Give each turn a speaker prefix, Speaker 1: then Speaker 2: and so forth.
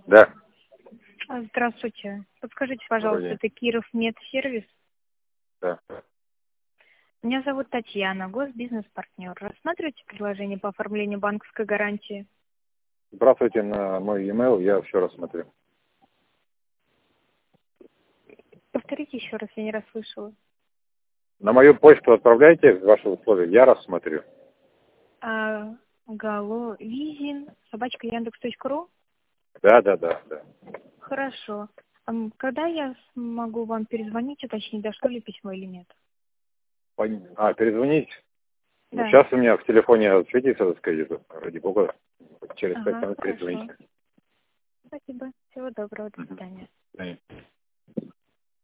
Speaker 1: Да.
Speaker 2: Здравствуйте. Подскажите,
Speaker 1: Добрый
Speaker 2: пожалуйста,
Speaker 1: день.
Speaker 2: это Киров Медсервис?
Speaker 1: Да.
Speaker 2: Меня зовут Татьяна, госбизнес-партнер. Рассматриваете предложение по оформлению банковской гарантии?
Speaker 1: Здравствуйте на мой e-mail, я все рассмотрю.
Speaker 2: Повторите еще раз, я не расслышала.
Speaker 1: На мою почту отправляйте ваши условия, я рассмотрю.
Speaker 2: Головизин, @яндекс.ру?
Speaker 1: Да.
Speaker 2: Хорошо. Когда я смогу вам перезвонить, уточнить, дошло ли письмо или нет?
Speaker 1: Перезвонить? Ну,
Speaker 2: Да.
Speaker 1: сейчас у меня в телефоне отсветится, так сказать, ради бога, через 5 минут
Speaker 2: Хорошо.
Speaker 1: перезвоните.
Speaker 2: Спасибо. Всего доброго. До свидания.
Speaker 1: Мгм.